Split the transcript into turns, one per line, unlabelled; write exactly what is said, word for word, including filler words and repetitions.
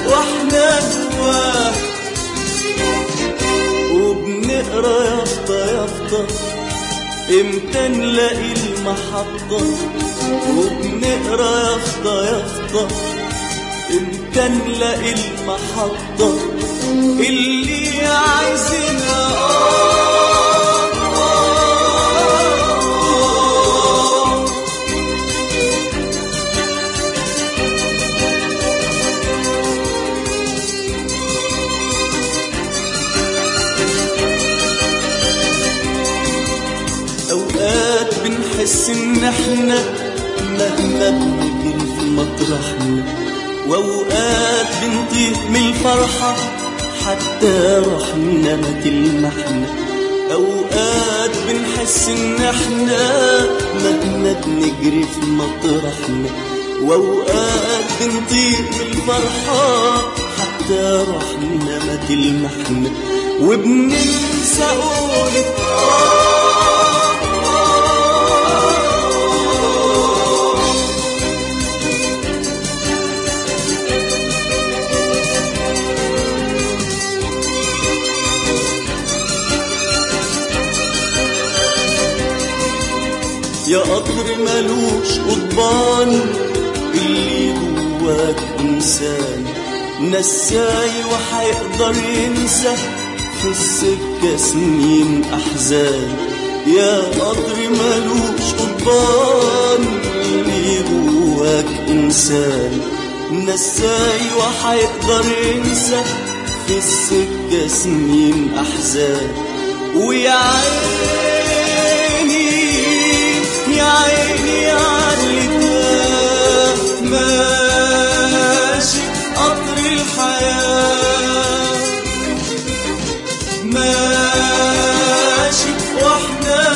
واحنا جواه، وبنقرا يافطة يافطة امتى نلاقي المحطة، وبنقرا يافطة يافطة امتى نلاقي المحطة اللي عايزينها. اوقات بنحس ان احنا مهما بنجري في مطرحنا، واوقات بنطير من الفرحة حتى روحنا ما تلمحنا. اوقات بنحس ان احنا مهما بنجري في مطرحنا، واوقات بنطير من الفرحة حتى روحنا ما تلمحنا، وبننسى قولة يا قطر ملوش قضبان، اللي جواك إنسان نساي وحيقدر ينسى في السكة سنين أحزان. يا قطر ملوش قضبان، اللي جواك إنسان نساي وحيقدر ينسى في السكة سنين أحزان. ويا عيني يا عيني عاللي ماشي قطر الحياة، ماشي واحنا